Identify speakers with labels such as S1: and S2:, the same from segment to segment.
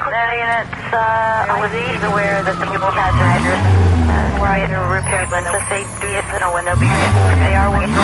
S1: was aware that the people had their address were either repaired, but let's say do you know when they'll be repaired? They are waiting.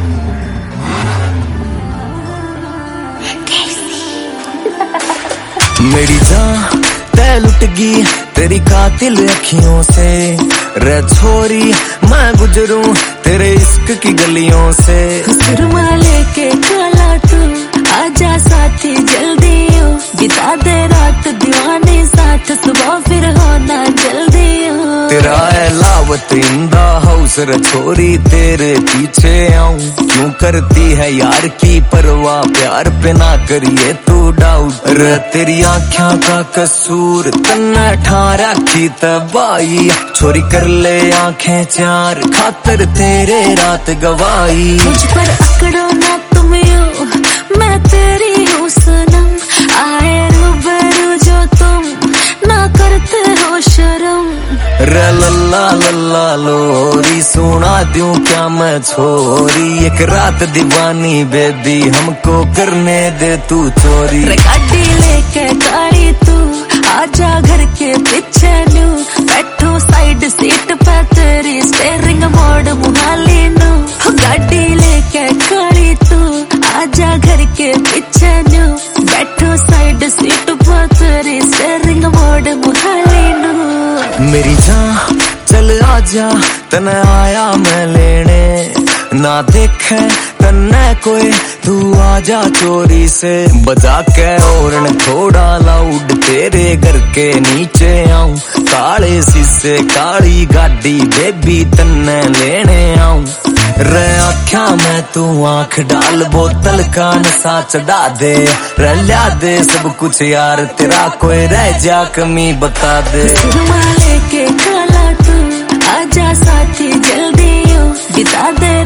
S2: मेरी जान तै लुट गई तेरी कातिल अखियों से, रे छोरी मैं गुजरूं तेरे इश्क की गलियों से।
S3: सुरमा लेके काला तू आजा साथी जल्दी हो, बिता दे रात दीवाने साथ, सुबह फिर होना जल्दी हो।
S2: तेरा है लावत इंदा हाउस रे छोरी तेरे पीछे आऊं, क्यों करती है यार की परवाह, प्यार पे ना करिए तू डाउट। रे तेरी आँखों का कसूर तन्ने ठा रखी तबाही, छोरी कर ले आंखें चार खातर तेरे रात गवाई।
S3: मुझ पर अकड़ो ना तुम यूं, मैं तेरी हूँ सनम, आए रूबरू जो तुम ना करते हो शर्म।
S2: रे लल्ला लल्ला लोरी सुना दूं क्या मैं छोरी, एक रात दीवानी बेबी हमको करने दे तू चोरी।
S3: रे गाड़ी लेके गाड़ी तू आजा घर के पीछे नू, बैठो साइड सीट पे तेरी स्टेयरिंग मोड़ मुहाली नू। गाड़ी लेके गाड़ी तू आजा घर के पीछे नू, बैठो साइड सीट पे तेरी स्टेयरिंग मोड़ मुहाली नू।
S2: मेरी जान चल आजा तने आया मैं लेने, ना देखे तन्ने कोई तू आजा चोरी से, बजा के हॉर्न थोड़ा लाउड तेरे घर के नीचे आऊं, काले शीशे काली गाड़ी बेबी तन्ने लेने आऊं। रे आख्या मैं तू आंख डाल बोतल का नशा चढ़ा दे, रल्या दे सब कुछ यार तेरा कोई रह जा कमी बता दे।
S3: लेके काला तू आजा साथी जल्दी हो, बिता दे